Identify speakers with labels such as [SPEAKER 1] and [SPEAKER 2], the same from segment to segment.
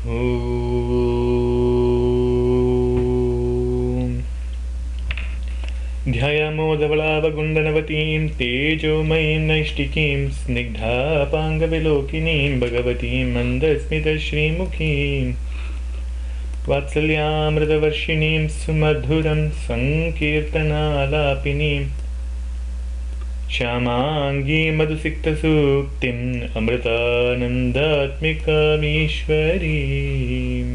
[SPEAKER 1] Om ध्यायामोदवलावगुण्डनवतीं तेजोमयीं नैष्टिकीं स्निग्धापाङ्गविलोकिनीं भगवतीं मन्दस्मितश्रीमुखीं वात्सल्यामृतवर्षिणीं सुमधुरं सङ्कीर्तनालापिनीं श्यामाङ्गी मधुसिक्तसूक्तिम् अमृतानन्दात्मिकामीश्वरीम्.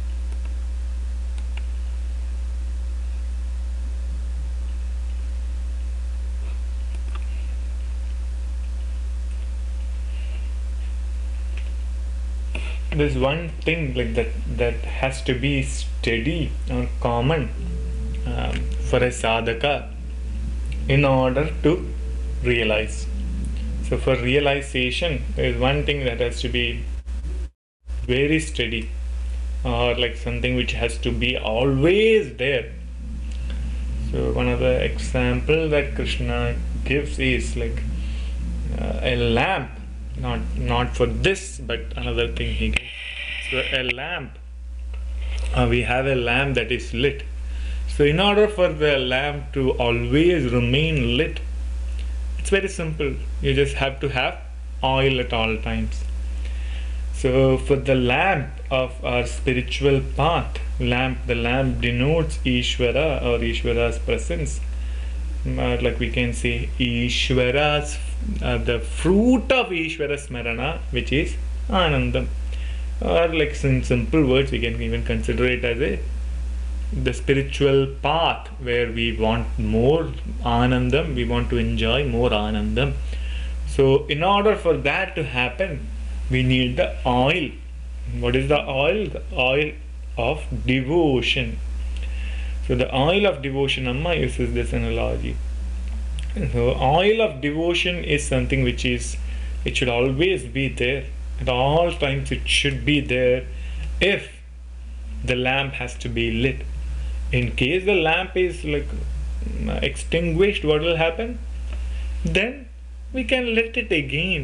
[SPEAKER 1] There's one thing like that has to be steady or common for a sadhaka in order to realize. So for realization, there is one thing that has to be very steady, or like something which has to be always there. So one of the example that Krishna gives is like a lamp, not for this, but another thing he gives. So a lamp, we have a lamp that is lit. So in order for the lamp to always remain lit, it's very simple. You just have to have oil at all times. So for the lamp of our spiritual path, the lamp denotes Ishvara or Ishvara's presence. Like we can say Ishvara's, the fruit of Ishvara Smarana, which is Anandam. Or like in simple words, we can even consider it as the spiritual path where we want more Anandam, we want to enjoy more Anandam. So in order for that to happen, we need the oil. What is the oil? The oil of devotion. So the oil of devotion, Amma uses this analogy. So oil of devotion is something which it should always be there. At all times it should be there if the lamp has to be lit. In case the lamp is like extinguished, what will happen? Then we can lit it again.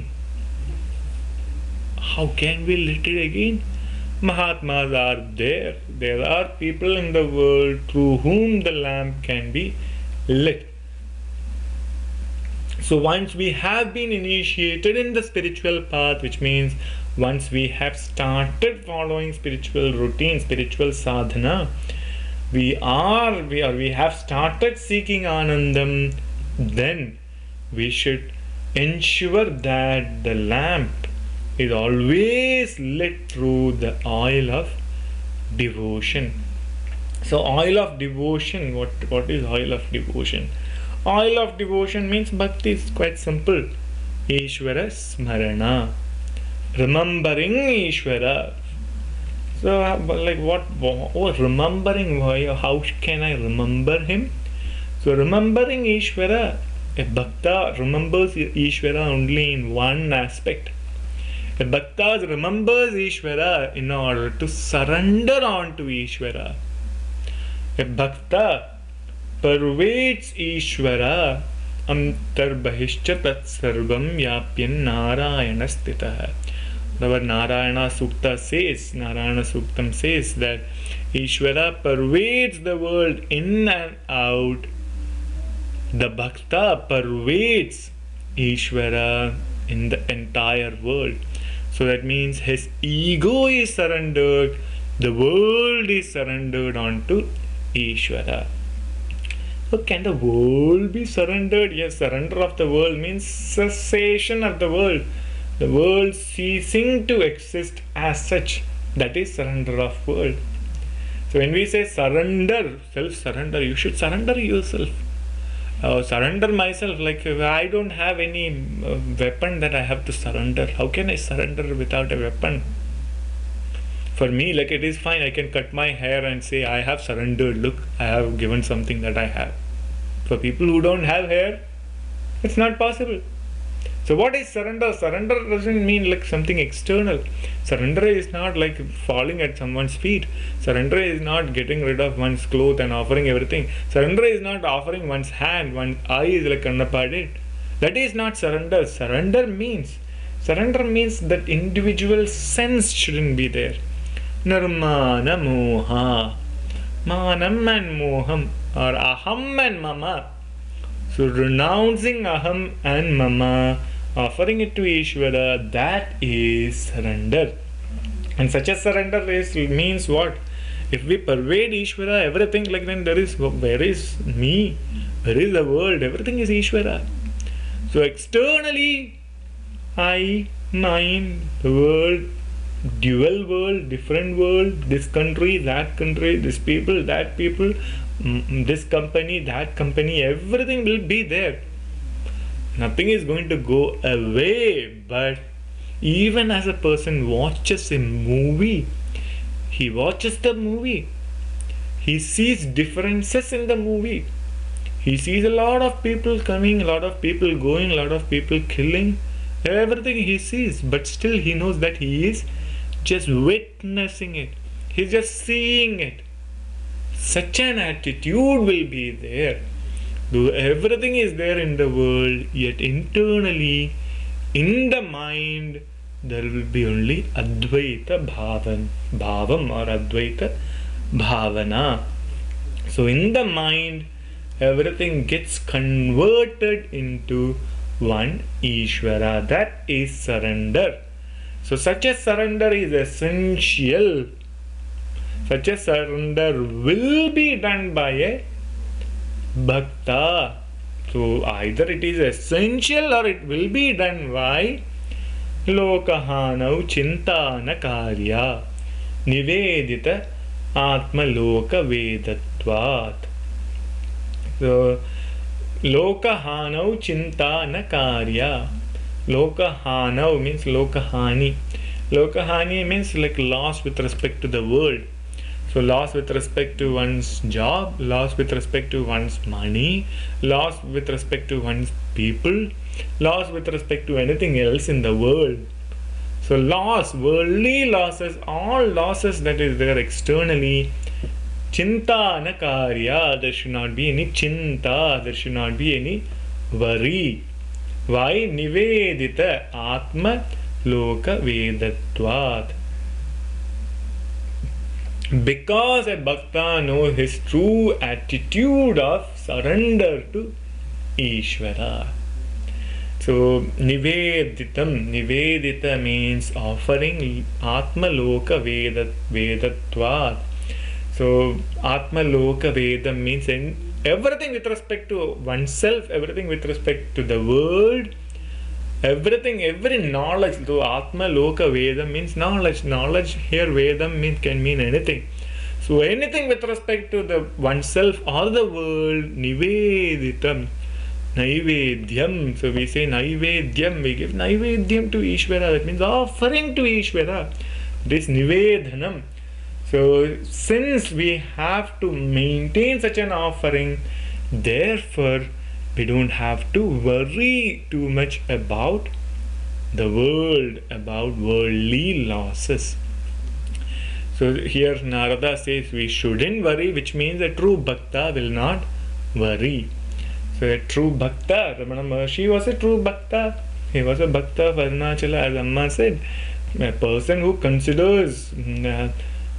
[SPEAKER 1] How can we lit it again? Mahatmas are there. There are people in the world through whom the lamp can be lit. So once we have been initiated in the spiritual path, which means once we have started following spiritual routine, spiritual sadhana, we have started seeking Anandam, then we should ensure that the lamp is always lit through the oil of devotion. So oil of devotion, what is oil of devotion? Oil of devotion means bhakti is quite simple. Ishvara Smarana. Remembering Ishvara. So like what remembering, how can I remember him? So remembering Ishvara, a bhakta remembers Ishvara only in one aspect. A bhakta remembers Ishvara in order to surrender on to Ishvara. A bhakta pervades Ishvara antarbahishcha tat sarvam yapyan narayana stitah. Our Narayana Sukta says, Narayana Suktam says that Ishvara pervades the world in and out. The Bhakta pervades Ishvara in the entire world. So that means his ego is surrendered, the world is surrendered onto Ishvara. So can the world be surrendered? Yes, surrender of the world means cessation of the world. The world ceasing to exist as such. That is surrender of world. So when we say surrender, self-surrender, you should surrender yourself. Surrender myself, like I don't have any weapon that I have to surrender. How can I surrender without a weapon? For me, like it is fine, I can cut my hair and say I have surrendered, look, I have given something that I have. For people who don't have hair, it's not possible. So what is surrender? Surrender doesn't mean like something external. Surrender is not like falling at someone's feet. Surrender is not getting rid of one's clothes and offering everything. Surrender is not offering one's hand, one's eyes like Kannappa did. That is not surrender. Surrender means that individual sense shouldn't be there. Nirmana moha. Manam and moham, or aham and mama. So renouncing aham and mama, offering it to Ishvara, that is surrender. And such a surrender means what? If we pervade Ishvara, everything, like, then where is me? Where is the world? Everything is Ishvara. So externally, I, mine, the world, dual world, different world, this country, this people, that people, this company, that company, everything will be there. Nothing is going to go away. But even as a person watches a movie, he watches the movie, he sees differences in the movie. He sees a lot of people coming, a lot of people going, a lot of people killing, everything he sees, but still he knows that he is just witnessing it. He's just seeing it. Such an attitude will be there. Though everything is there in the world, yet internally, in the mind, there will be only Advaita Bhavam or Advaita Bhavana. So in the mind, everything gets converted into one Ishvara. That is surrender. So such a surrender is essential. Such a surrender will be done by a Bhakta. So either it is essential or it will be done by Lokahanau Chintana Karya Nivedita Atma Loka Vedatvat. So Lokahanau Chintana Karya. Lokahanau means Lokahani. Lokahani means like loss with respect to the world. So loss with respect to one's job, loss with respect to one's money, loss with respect to one's people, loss with respect to anything else in the world. So loss, worldly losses, all losses that is there externally. Chinta na karya, there should not be any chinta, there should not be any worry. Why? Nivedita Atma Loka Vedatvat. Because a bhakta knows his true attitude of surrender to Ishvara. So Nivedita means offering Atma Loka Vedatvat. So Atma Loka Vedam means everything with respect to oneself, everything with respect to the world, everything, every knowledge. So Atma Loka Vedam means knowledge. Knowledge here, Vedam can mean anything. So anything with respect to the oneself or the world, Niveditam, Naivedyam. So we say Naivedyam, we give Naivedyam to Ishvara. That means offering to Ishvara. This Nivedhanam. So since we have to maintain such an offering, therefore we don't have to worry too much about the world, about worldly losses. So here Narada says we shouldn't worry, which means a true bhakta will not worry. So a true bhakta, Ramana Maharshi was a true bhakta. He was a bhakta of Arunachala, as Amma said. A person who considers an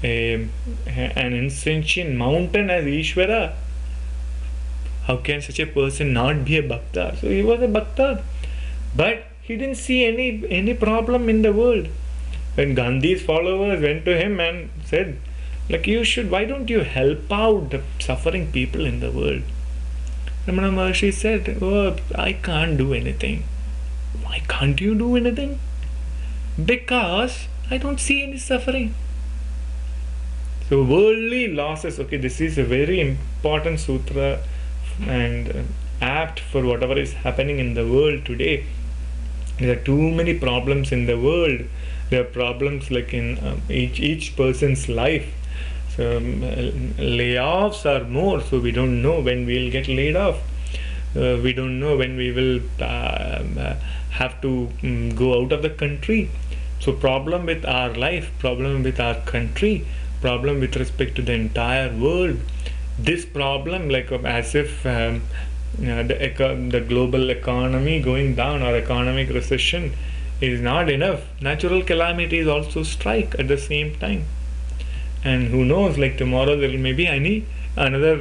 [SPEAKER 1] insentient mountain as Ishvara, how can such a person not be a bhakta? So he was a bhakta, but he didn't see any problem in the world. When Gandhi's followers went to him and said, like, why don't you help out the suffering people in the world? Ramana Maharshi said, oh, I can't do anything. Why can't you do anything? Because I don't see any suffering. So worldly losses, okay, this is a very important sutra and apt for whatever is happening in the world today. There are too many problems in the world. There are problems like in each person's life. So layoffs are more, so we don't know when we'll get laid off. We don't know when we will have to go out of the country. So problem with our life, problem with our country, problem with respect to the entire world. This problem, like as if the global economy going down or economic recession is not enough. Natural calamities also strike at the same time. and who knows, like tomorrow there may be another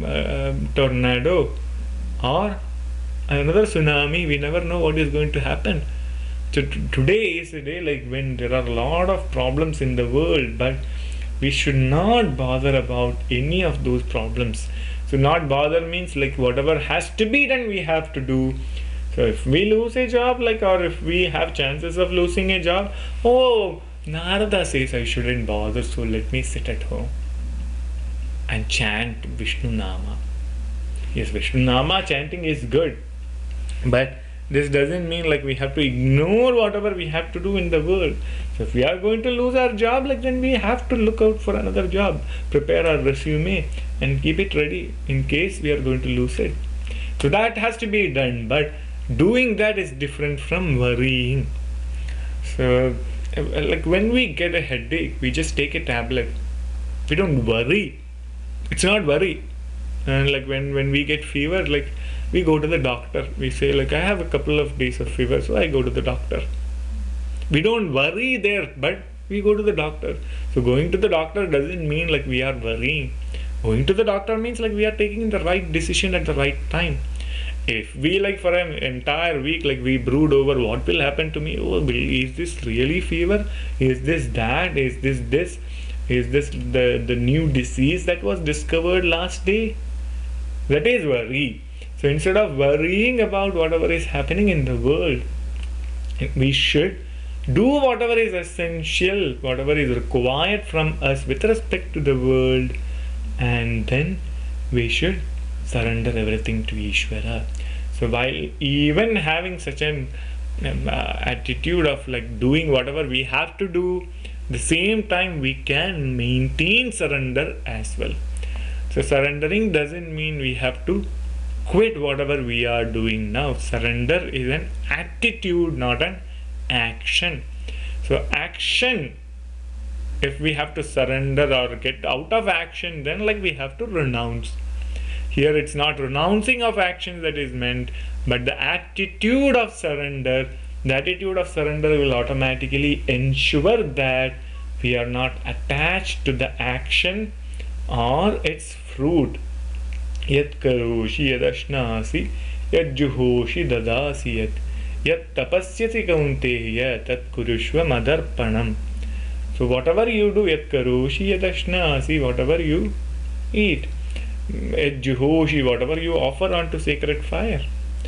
[SPEAKER 1] tornado or another tsunami. We never know what is going to happen. So today is a day like when there are a lot of problems in the world, but we should not bother about any of those problems. So not bother means like whatever has to be done we have to do. So if we lose a job, like, or if we have chances of losing a job, oh, Narada says I shouldn't bother, so let me sit at home and chant Vishnu Nama. Yes, Vishnu Nama chanting is good, but this doesn't mean like we have to ignore whatever we have to do in the world. So if we are going to lose our job, like, then we have to look out for another job, prepare our resume and keep it ready in case we are going to lose it. So that has to be done, but doing that is different from worrying. So like when we get a headache, we just take a tablet. We don't worry. It's not worry. And like when we get fever, like we go to the doctor. We say like I have a couple of days of fever, so I go to the doctor. We don't worry there, but we go to the doctor. So going to the doctor doesn't mean like we are worrying. Going to the doctor means like we are taking the right decision at the right time. If we like for an entire week like we brood over what will happen to me, oh, is this really fever? Is this that? Is this? Is this the new disease that was discovered last day? That is worry. So instead of worrying about whatever is happening in the world, we should do whatever is essential, whatever is required from us with respect to the world, and then we should surrender everything to Ishvara. So while even having such an attitude of like doing whatever we have to do, the same time we can maintain surrender as well. So surrendering doesn't mean we have to quit whatever we are doing now. Surrender is an attitude, not an action. So action, if we have to surrender or get out of action, then like we have to renounce. Here it's not renouncing of actions that is meant, but the attitude of surrender. The attitude of surrender will automatically ensure that we are not attached to the action or its fruit. Yat karoshi yad ashnasi yad juhoshi dadasi yat tapasyasi kaunteya tat kurushva madarpanam. So whatever you do, yat karoshi yad ashnasi, whatever you eat, yad juhoshi, whatever you offer onto sacred fire,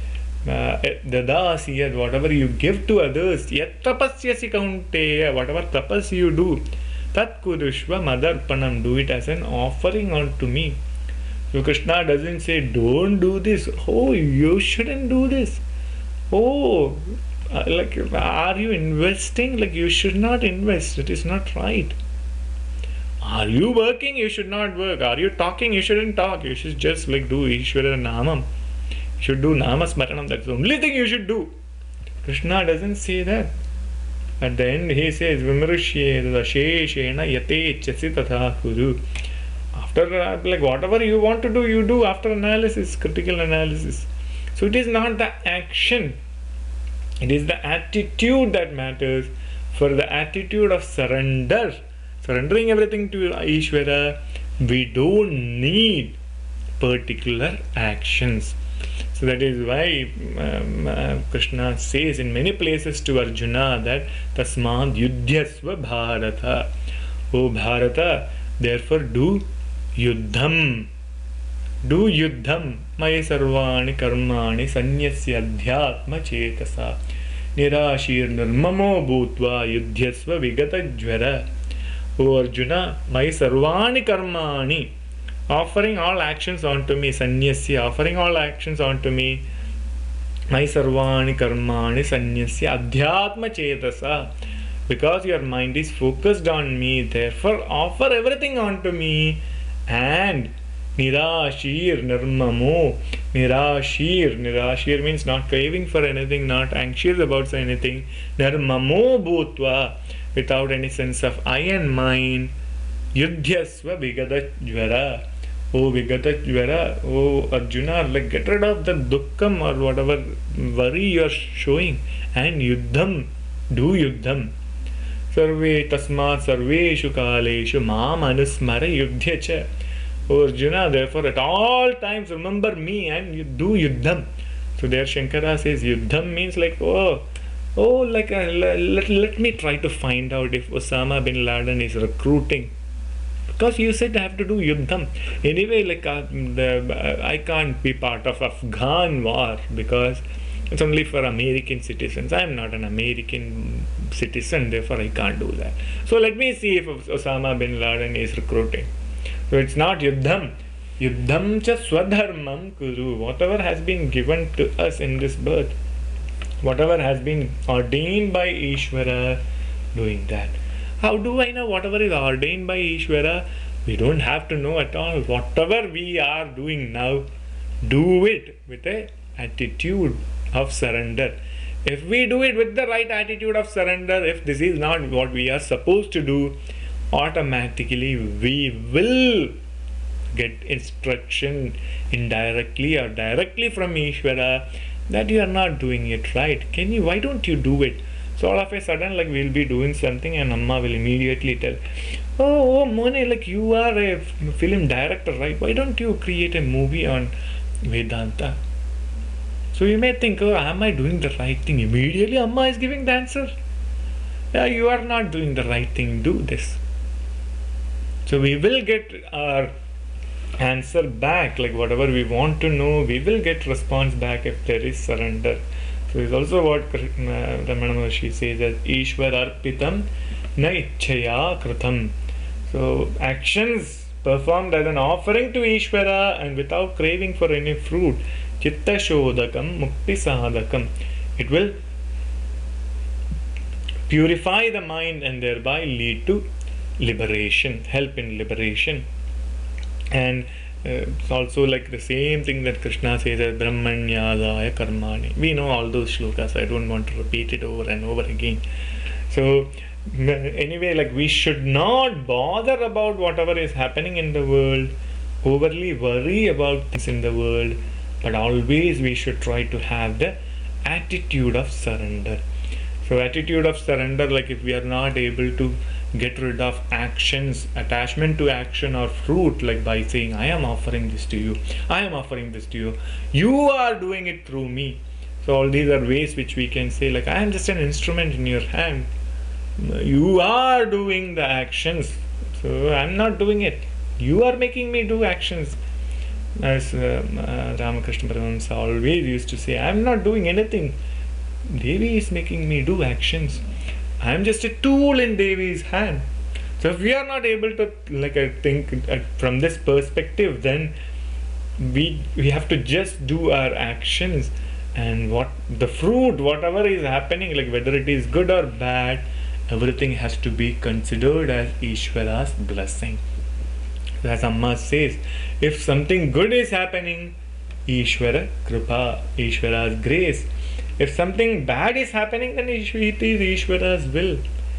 [SPEAKER 1] dadasi yad, whatever you give to others, yat tapasyasi kaunteya, whatever tapas you do, tat kurushva madarpanam, do it as an offering unto me. So Krishna doesn't say don't do this, oh you shouldn't do this, oh like are you investing, like you should not invest, it is not right. Are you working, you should not work. Are you talking, you shouldn't talk, you should just like do Ishvara Namam, you should do Namasmaranam, that's the only thing you should do. Krishna doesn't say that. At the end he says Vimrishye Sheshena Yate Chasi Tatha Kuru. After like whatever you want to do, you do after analysis, critical analysis. So it is not the action, it is the attitude that matters. For the attitude of surrender, surrendering everything to Ishvara, we don't need particular actions. So that is why Krishna says in many places to Arjuna that Tasmad Yudhyasva Bharata. O Bharata, therefore do Yuddham. Do Yuddham. Maya Sarvani Karmani Sanyasya Adhyatma Chetasa Nirashir Nirmamo Bhutva Yudhyasva Vigata Jvara. O Arjuna, Maya Sarvani Karmani, offering all actions onto me, Sanyasya, offering all actions onto me, Maya Sarvani Karmani Sanyasya Adhyatma Chetasa. Because your mind is focused on me, therefore offer everything onto me. And Nirashir Nirmamo. Nirashir means not craving for anything, not anxious about anything. Nirmamo Bhutva, without any sense of I and mine. Yudhyasva Vigata Jvara. Oh Vigata Jvara, oh Arjuna, like get rid of the dukkam or whatever worry you are showing, and Yuddham, do Yuddham. Sarve tasmat sarveshu kaleshu mam anusmara yudhya cha. O Arjuna, therefore at all times remember me and you do yuddham. So there Shankara says yuddham means like, let me try to find out if Osama bin Laden is recruiting. Because you said I have to do yuddham. Anyway, I can't be part of Afghan war because it's only for American citizens. I am not an American citizen, therefore I can't do that. So let me see if Osama bin Laden is recruiting. So it's not yuddham. Yuddham cha swadharmam kuru. Whatever has been given to us in this birth, whatever has been ordained by Ishvara, doing that. How do I know whatever is ordained by Ishvara? We don't have to know at all. Whatever we are doing now, do it with an attitude of surrender. If we do it with the right attitude of surrender, if this is not what we are supposed to do, automatically we will get instruction indirectly or directly from Ishvara that you are not doing it right. Why don't you do it? So all of a sudden, we'll be doing something and Amma will immediately tell, oh Mone, you are a film director, right? Why don't you create a movie on Vedanta? So you may think, am I doing the right thing? Immediately Amma is giving the answer. Yeah, you are not doing the right thing, do this. So we will get our answer back, whatever we want to know, we will get response back if there is surrender. So it's also what Ramana Maharshi says as Ishwararpitam na ichchaya kritam. So actions performed as an offering to Ishvara and without craving for any fruit, chitta shodakam mukti sadakam. It will purify the mind and thereby lead to liberation, help in liberation. And it's also the same thing that Krishna says as Brahmanyadaya Karmani. We know all those shlokas, I don't want to repeat it over and over again. So anyway, we should not bother about whatever is happening in the world, overly worry about things in the world, but always we should try to have the attitude of surrender. So attitude of surrender, if we are not able to get rid of actions, attachment to action or fruit, by saying, I am offering this to you, I am offering this to you, you are doing it through me. So all these are ways which we can say, I am just an instrument in your hand. You are doing the actions, so I am not doing it. You are making me do actions. As Ramakrishna Paramahamsa always used to say, I am not doing anything. Devi is making me do actions. I am just a tool in Devi's hand. So if we are not able to think from this perspective, then we have to just do our actions, and what the fruit, whatever is happening, whether it is good or bad, everything has to be considered as Ishvara's blessing. As Amma says, if something good is happening, Ishvara Kripa, Ishvara's grace. If something bad is happening, then it is Ishvara's will.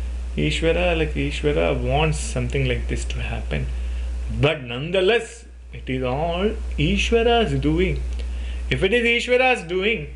[SPEAKER 1] Ishvara wants something like this to happen. But nonetheless, it is all Ishvara's doing. If it is Ishvara's doing,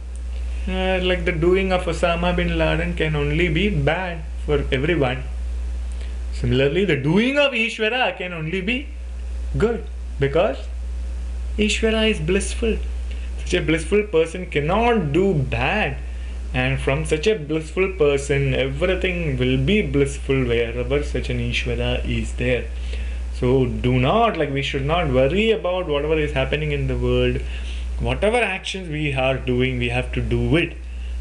[SPEAKER 1] the doing of Osama bin Laden can only be bad for everyone. Similarly, the doing of Ishvara can only be good because Ishvara is blissful. Such a blissful person cannot do bad, and from such a blissful person everything will be blissful wherever such an Ishvara is there. So do not, we should not worry about whatever is happening in the world. Whatever actions we are doing, we have to do it.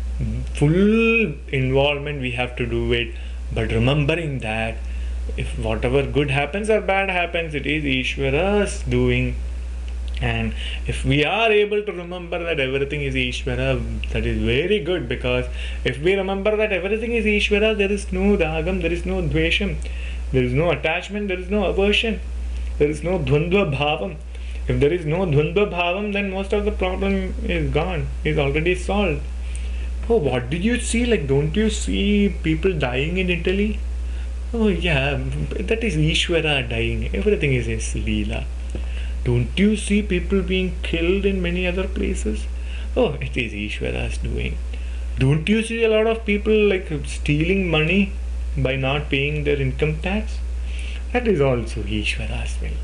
[SPEAKER 1] Full involvement, we have to do it. But remembering that if whatever good happens or bad happens, it is Ishvara's doing. And if we are able to remember that everything is Ishvara, that is very good, because if we remember that everything is Ishvara, there is no ragam, there is no dvesham, there is no attachment, there is no aversion, there is no dvandva bhavam. If there is no dvandva bhavam, then most of the problem is gone, is already solved. Oh, what did you see? Don't you see people dying in Italy? Oh yeah, that is Ishvara dying. Everything is his Leela. Don't you see people being killed in many other places? Oh, it is Ishvara's doing. Don't you see a lot of people stealing money? by not paying their income tax? That is also Ishvara's will.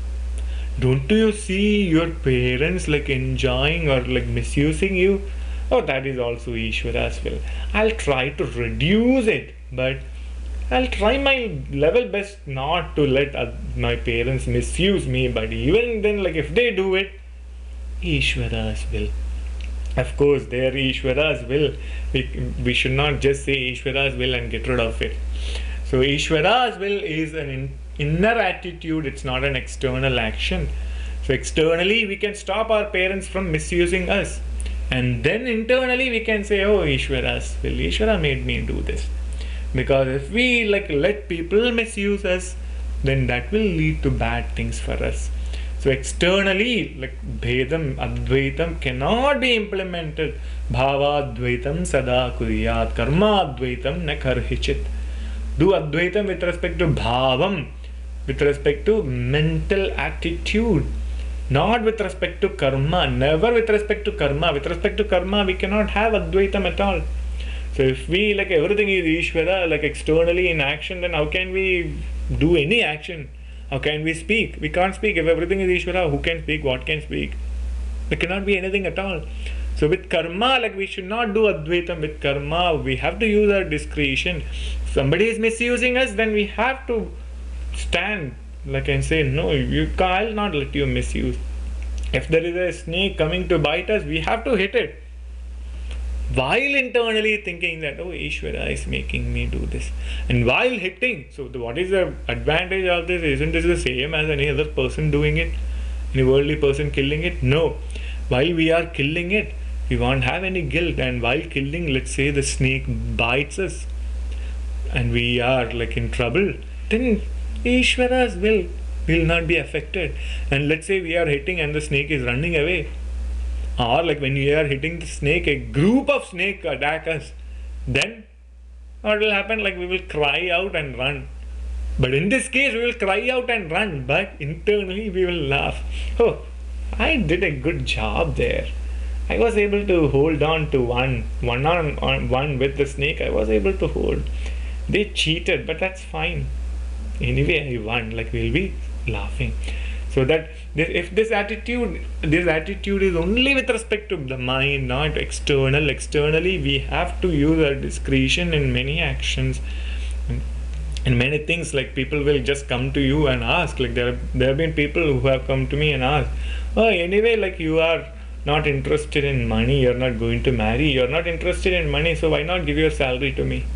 [SPEAKER 1] Don't you see your parents like enjoying or like misusing you? Oh, that is also Ishvara's will. I'll try to reduce it, but I'll try my level best not to let my parents misuse me. But even then, like if they do it, Ishvara's will. Of course, their Ishvara's will. We should not just say Ishvara's will and get rid of it. So Ishvara's will is an inner attitude. It's not an external action. So externally, we can stop our parents from misusing us. And then internally, we can say, oh, Ishvara's will. Ishvara made me do this. Because if we like let people misuse us, then that will lead to bad things for us. So externally, like Bhedam, Advaitam cannot be implemented. Bhava Advaitam sada kuriyat, Karma Advaitam na karhichit. Do Advaitam with respect to Bhavam, with respect to mental attitude, not with respect to Karma, never with respect to Karma. With respect to Karma, we cannot have Advaitam at all. So if we like everything is Ishvara, like externally in action, then how can we do any action? How can we speak? We can't speak. If everything is Ishvara, who can speak? What can speak? There cannot be anything at all. So with karma, like we should not do Advaitam. With karma, we have to use our discretion. If somebody is misusing us, then we have to stand like and say, no, I'll not let you misuse. If there is a snake coming to bite us, we have to hit it. While internally thinking that, oh, Ishvara is making me do this. And while hitting, so what is the advantage of this? Isn't this the same as any other person doing it? Any worldly person killing it? No. While we are killing it, we won't have any guilt. And while killing, let's say the snake bites us and we are like in trouble, then Ishvara's will not be affected. And let's say we are hitting and the snake is running away. Or like when we are hitting the snake, a group of snakes attack us. Then what will happen? Like we will cry out and run. But in this case, we will cry out and run. But internally, we will laugh. Oh, I did a good job there. I was able to hold on to one on one with the snake. I was able to hold. They cheated, but that's fine. Anyway, I won. Like we'll be laughing. So that if this attitude is only with respect to the mind, not external. Externally, we have to use our discretion in many actions and many things. Like people will just come to you and ask. Like there have been people who have come to me and asked, oh, anyway, like you are not interested in money. You're not going to marry. You're not interested in money. So why not give your salary to me?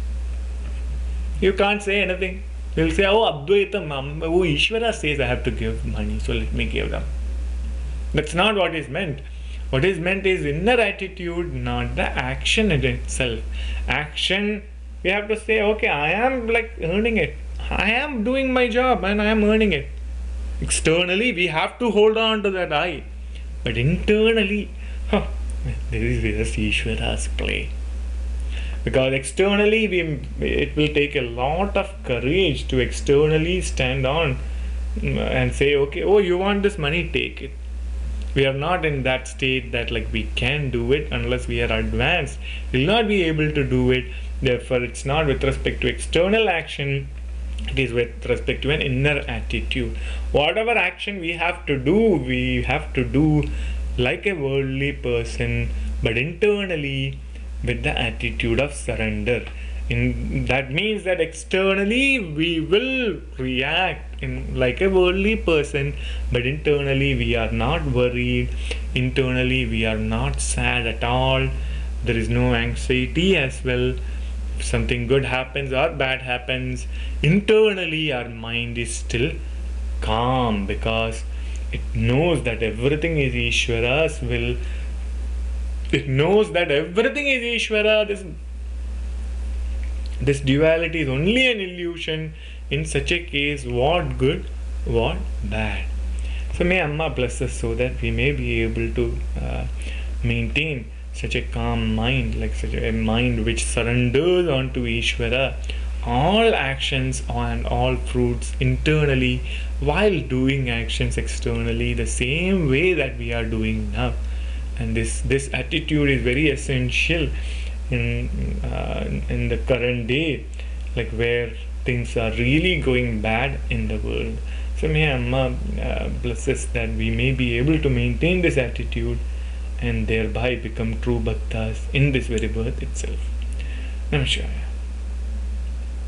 [SPEAKER 1] You can't say anything. They'll say, oh, Advaitam, oh, Ishvara says I have to give money, so let me give them. That's not what is meant. What is meant is inner attitude, not the action in itself. Action, we have to say, okay, I am like earning it. I am doing my job and I am earning it. Externally, we have to hold on to that I. But internally, there is just Ishvara's play. Because externally, it will take a lot of courage to externally stand on and say, okay, oh, you want this money, take it. We are not in that state that like we can do it unless we are advanced. We will not be able to do it. Therefore, it's not with respect to external action. It is with respect to an inner attitude. Whatever action we have to do like a worldly person, but internally with the attitude of surrender. That means that externally we will react like a worldly person, but internally we are not worried. Internally we are not sad at all. There is no anxiety as well. If something good happens or bad happens, internally our mind is still calm because it knows that everything is Ishvara's will. It knows that everything is Ishvara. This duality is only an illusion. In such a case, what good, what bad. So may Amma bless us so that we may be able to maintain such a calm mind, like such a mind which surrenders onto Ishvara, all actions and all fruits internally, while doing actions externally the same way that we are doing now. And this attitude is very essential in the current day. like where things are really going bad in the world. So may Amma bless us that we may be able to maintain this attitude and thereby become true bhaktas in this very birth itself. Namaskar.